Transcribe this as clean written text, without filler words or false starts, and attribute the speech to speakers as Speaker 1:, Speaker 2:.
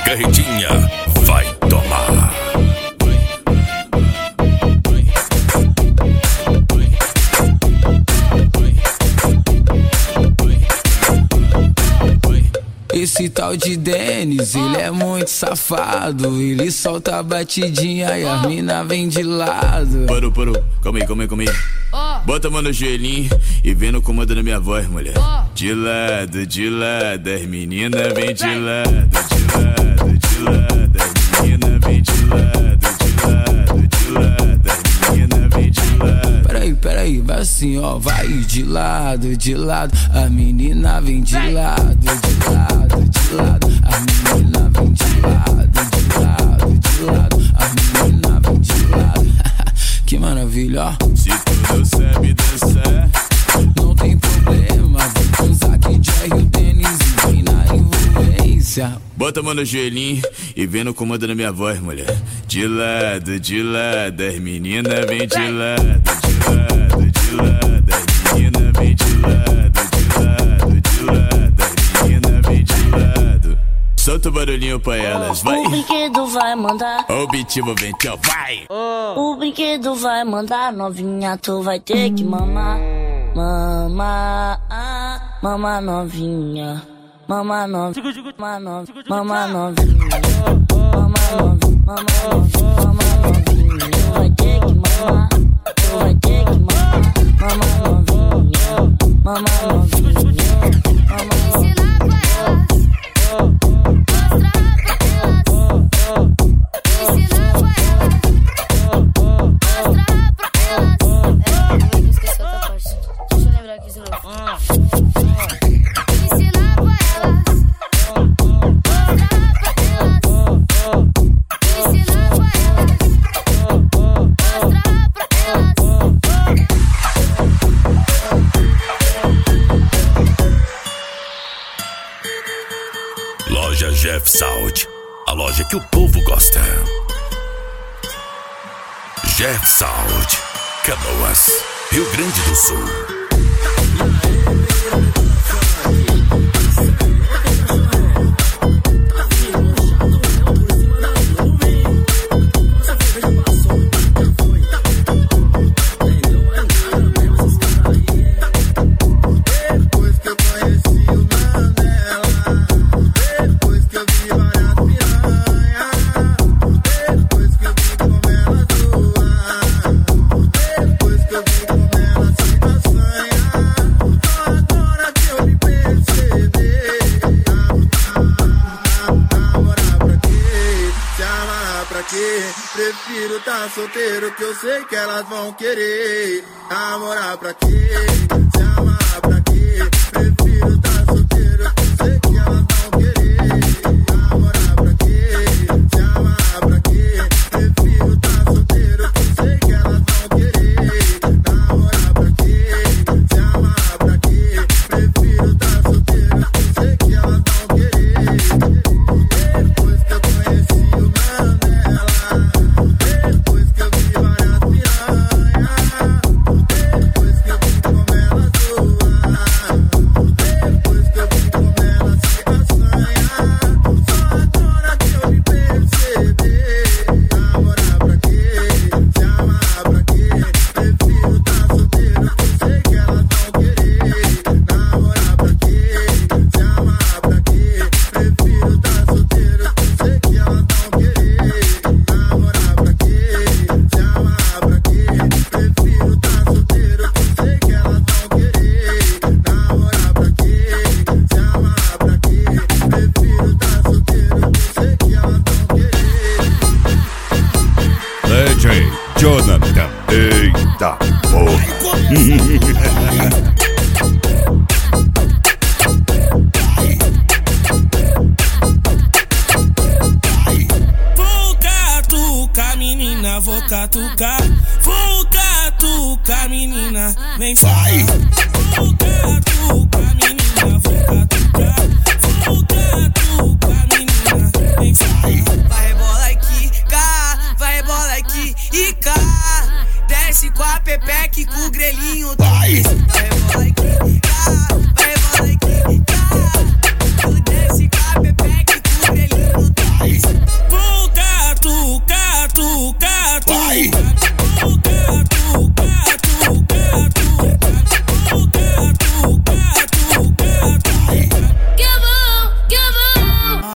Speaker 1: Carretinha vai tomar.
Speaker 2: Esse tal de Denis, ele é muito safado. Ele solta a batidinha e a mina vem de lado.
Speaker 3: Parou, calma aí. Bota a mão no joelhinho e vem no comando da minha voz, mulher. De lado, as meninas vem de lado. De lado, as meninas vem de lado. De lado, as meninas vem de lado.
Speaker 2: Peraí, vai assim, ó, vai de lado. A menina vem de lado. De lado, a menina vem de lado. A menina vem de lado. Que maravilha, ó.
Speaker 3: Se tu não sabe dançar,
Speaker 2: não tem problema, vem com Zack, Jerry, o Denis e vem na envolvência.
Speaker 3: Bota a mão no joelhinho e vem no comando da minha voz, mulher. De lado, as meninas vem de lado. De lado, as meninas vem de lado. De lado, as meninas vem de lado. Solta o barulhinho pra elas, vai.
Speaker 4: O brinquedo vai mandar.
Speaker 3: Ó o beat envolvente, ó, vai.
Speaker 4: O brinquedo vai mandar, novinha, tu vai ter que mamar. Mama novinha. Mama novinha. Mama novinha. Tu vai ter que mamar. Mama novinha. Mama novinha.
Speaker 5: Ensinar pra elas. Mostrar pra elas. Ensinar pra elas. Mostrar pra elas. Eu esqueci outra parte. Deixa eu lembrar aqui de novo. Ensinar pra elas. Mostrar pra elas. Ensinar pra elas. Mostrar pra elas.
Speaker 1: Loja Jeff Sound, a loja que o povo gosta. Jeff Sound, Canoas, Rio Grande do Sul.
Speaker 6: Prefiro tá solteiro que eu sei que elas vão querer. Namorar pra quê? Se amar pra quê? Prefiro tá solteiro que eu sei que elas vão querer. Namorar pra quê? Se amar pra quê? Prefiro tá solteiro que eu sei que elas vão querer. Namorar pra quê? Se amar pra quê? Prefiro tá solteiro que eu sei que elas vão querer. Depois que eu conheci o Mandela, depois que eu vi várias piranhas, depois que eu vi como ela zoa, depois que eu vi como ela se assanha, só agora que eu me perceber. Namorar pra quê? Se amar pra quê? Prefiro tá solteiro que eu sei que elas vão querer. Namorar pra quê? Se amar pra quê? Prefiro tá solteiro que eu sei que elas vão querer. Namorar pra quê? Se amar pra quê? Prefiro tá solteiro que eu sei que elas vão querer. Namorar pra quê? Se amar pra quê? Prefiro tá solteiro que eu sei que elas vão querer.
Speaker 1: DJ Jonathan, eita porra.
Speaker 7: Vou catucar, menina, vou catucar. Vou catucar, menina, vem vai.